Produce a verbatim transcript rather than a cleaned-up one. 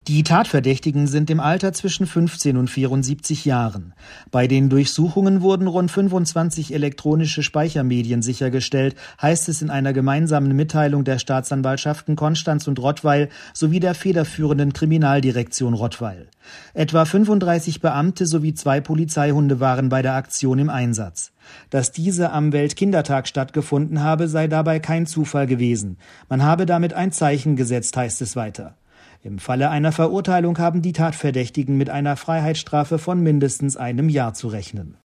Die Tatverdächtigen sind im Alter zwischen fünfzehn und vierundsiebzig Jahren. Bei den Durchsuchungen wurden rund fünfundzwanzig elektronische Speichermedien sichergestellt, heißt es in einer gemeinsamen Mitteilung der Staatsanwaltschaften Konstanz und Rottweil sowie der federführenden Kriminaldirektion Rottweil. Etwa fünfunddreißig Beamte sowie zwei Polizeihunde waren bei der Aktion im Einsatz. Dass diese am Weltkindertag stattgefunden habe, sei dabei kein Zufall gewesen. Man habe damit ein Zeichen gesetzt, heißt es weiter. Im Falle einer Verurteilung haben die Tatverdächtigen mit einer Freiheitsstrafe von mindestens einem Jahr zu rechnen.